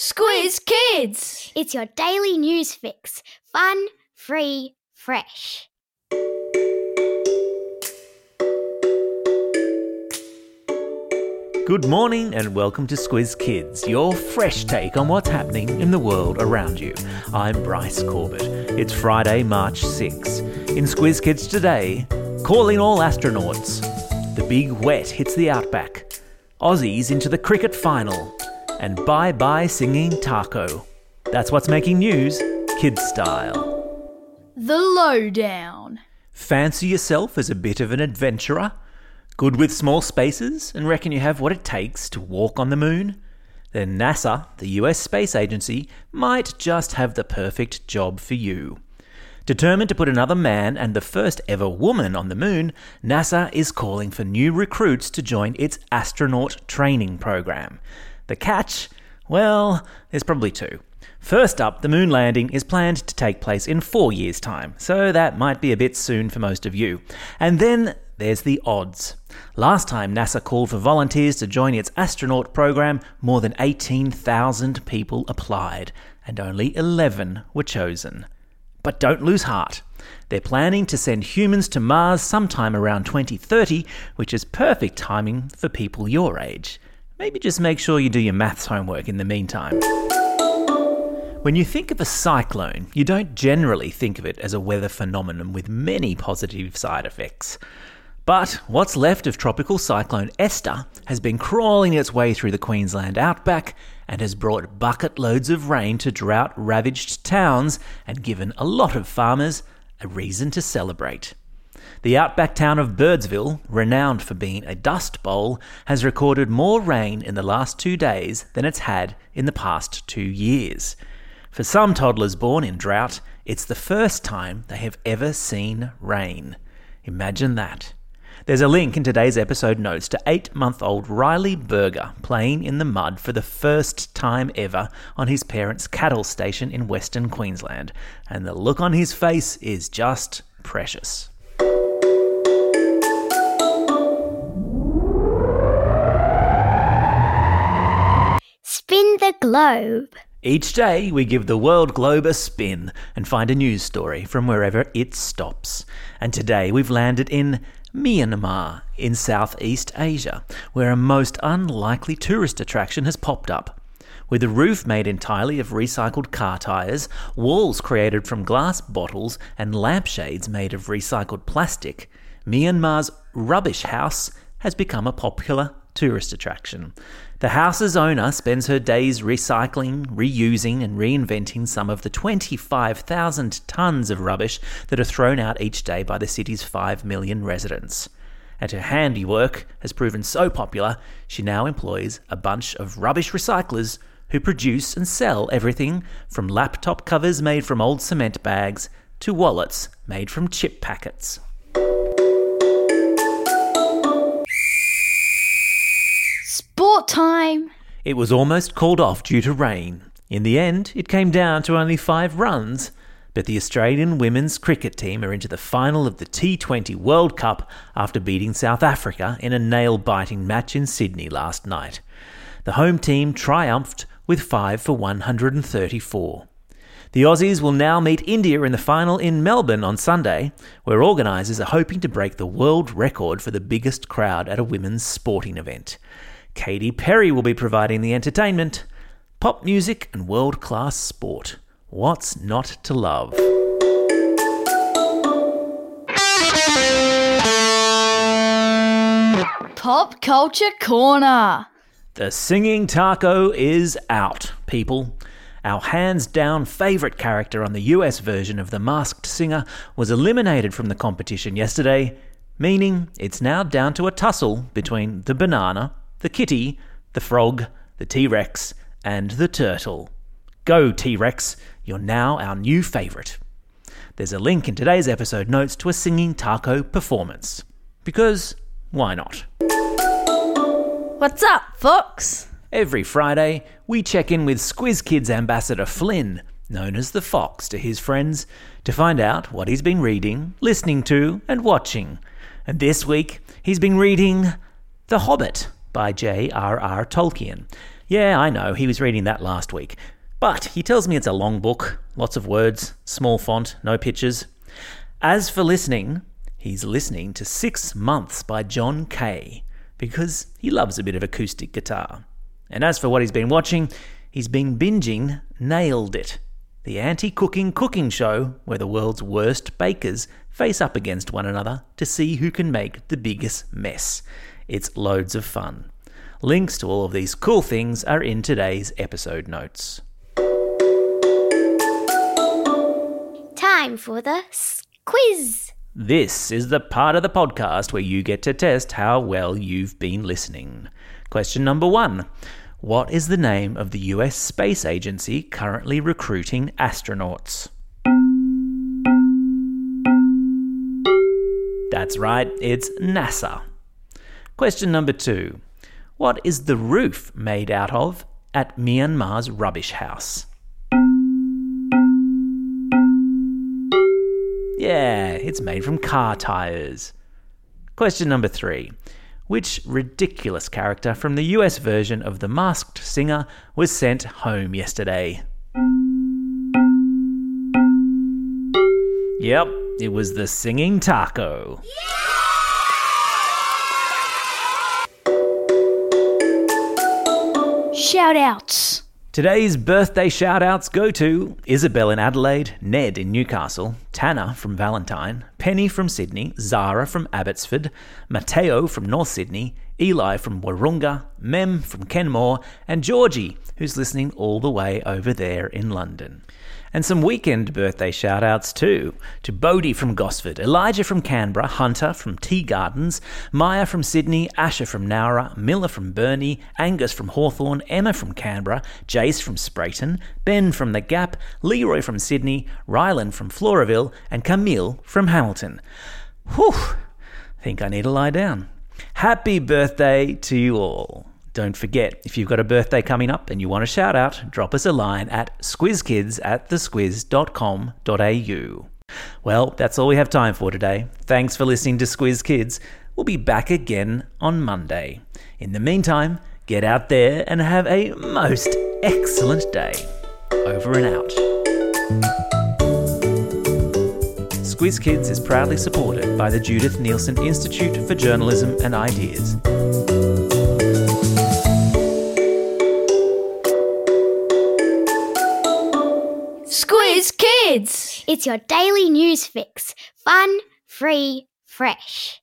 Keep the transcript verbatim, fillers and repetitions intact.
Squiz Kids! It's your daily news fix. Fun, free, fresh. Good morning and welcome to Squiz Kids, your fresh take on what's happening in the world around you. I'm Bryce Corbett. It's Friday, March sixth. In Squiz Kids today, calling all astronauts. The big wet hits the outback. Aussies into the cricket final. And bye-bye singing taco. That's what's making news, kids style. The Lowdown. Fancy yourself as a bit of an adventurer? Good with small spaces and reckon you have what it takes to walk on the moon? Then NASA, the U S space agency, might just have the perfect job for you. Determined to put another man and the first ever woman on the moon, NASA is calling for new recruits to join its astronaut training program. The catch? Well, there's probably two. First up, the moon landing is planned to take place in four years' time, so that might be a bit soon for most of you. And then there's the odds. Last time NASA called for volunteers to join its astronaut program, more than eighteen thousand people applied, and only eleven were chosen. But don't lose heart. They're planning to send humans to Mars sometime around twenty thirty, which is perfect timing for people your age. Maybe just make sure you do your maths homework in the meantime. When you think of a cyclone, you don't generally think of it as a weather phenomenon with many positive side effects. But what's left of Tropical Cyclone Esther has been crawling its way through the Queensland outback and has brought bucket loads of rain to drought-ravaged towns and given a lot of farmers a reason to celebrate. The outback town of Birdsville, renowned for being a dust bowl, has recorded more rain in the last two days than it's had in the past two years. For some toddlers born in drought, it's the first time they have ever seen rain. Imagine that. There's a link in today's episode notes to eight-month-old Riley Berger playing in the mud for the first time ever on his parents' cattle station in Western Queensland, and the look on his face is just precious. Spin the globe. Each day we give the world globe a spin and find a news story from wherever it stops. And today we've landed in Myanmar in Southeast Asia, where a most unlikely tourist attraction has popped up. With a roof made entirely of recycled car tyres, walls created from glass bottles and lampshades made of recycled plastic, Myanmar's rubbish house has become a popular tourist attraction. The house's owner spends her days recycling, reusing and reinventing some of the twenty-five thousand tonnes of rubbish that are thrown out each day by the city's five million residents. And her handiwork has proven so popular, she now employs a bunch of rubbish recyclers who produce and sell everything from laptop covers made from old cement bags to wallets made from chip packets. Sport time! It was almost called off due to rain. In the end, it came down to only five runs, but the Australian women's cricket team are into the final of the T twenty World Cup after beating South Africa in a nail-biting match in Sydney last night. The home team triumphed with five for one hundred thirty-four. The Aussies will now meet India in the final in Melbourne on Sunday, where organisers are hoping to break the world record for the biggest crowd at a women's sporting event. Katy Perry will be providing the entertainment. Pop music and world-class sport. What's not to love? Pop Culture Corner. The singing taco is out, people. Our hands-down favourite character on the U S version of The Masked Singer was eliminated from the competition yesterday, meaning it's now down to a tussle between the banana, the kitty, the frog, the T-Rex, and the turtle. Go, T-Rex, you're now our new favourite. There's a link in today's episode notes to a singing taco performance. Because why not? What's up, Fox? Every Friday, we check in with Squiz Kids ambassador Flynn, known as the Fox to his friends, to find out what he's been reading, listening to, and watching. And this week, he's been reading The Hobbit by J R R Tolkien. Yeah, I know, he was reading that last week. But he tells me it's a long book, lots of words, small font, no pictures. As for listening, he's listening to Six Months by John Kay, because he loves a bit of acoustic guitar. And as for what he's been watching, he's been binging Nailed It, the anti-cooking cooking show where the world's worst bakers face up against one another to see who can make the biggest mess. It's loads of fun. Links to all of these cool things are in today's episode notes. Time for the quiz. This is the part of the podcast where you get to test how well you've been listening. Question number one. What is the name of the U S space agency currently recruiting astronauts? That's right, it's NASA. Question number two. What is the roof made out of at Myanmar's rubbish house? Yeah, it's made from car tyres. Question number three. Which ridiculous character from the U S version of The Masked Singer was sent home yesterday? Yep, it was the singing taco. Shout-outs. Today's birthday shout-outs go to Isabel in Adelaide, Ned in Newcastle, Tanner from Valentine, Penny from Sydney, Zara from Abbotsford, Mateo from North Sydney, Eli from Wahroonga, Mem from Kenmore, and Georgie, who's listening all the way over there in London. And some weekend birthday shout-outs too, to Bodie from Gosford, Elijah from Canberra, Hunter from Tea Gardens, Maya from Sydney, Asher from Nowra, Miller from Burnie, Angus from Hawthorn, Emma from Canberra, Jace from Sprayton, Ben from The Gap, Leroy from Sydney, Rylan from Floraville, and Camille from Hamilton. Whew, I think I need to lie down. Happy birthday to you all. Don't forget, if you've got a birthday coming up and you want a shout out, drop us a line at squizkids at the squiz dot com dot a u. Well, that's all we have time for today. Thanks for listening to Squiz Kids. We'll be back again on Monday. In the meantime, get out there and have a most excellent day. Over and out. Squiz Kids is proudly supported by the Judith Neilson Institute for Journalism and Ideas. Squiz Kids! It's your daily news fix. Fun, free, fresh.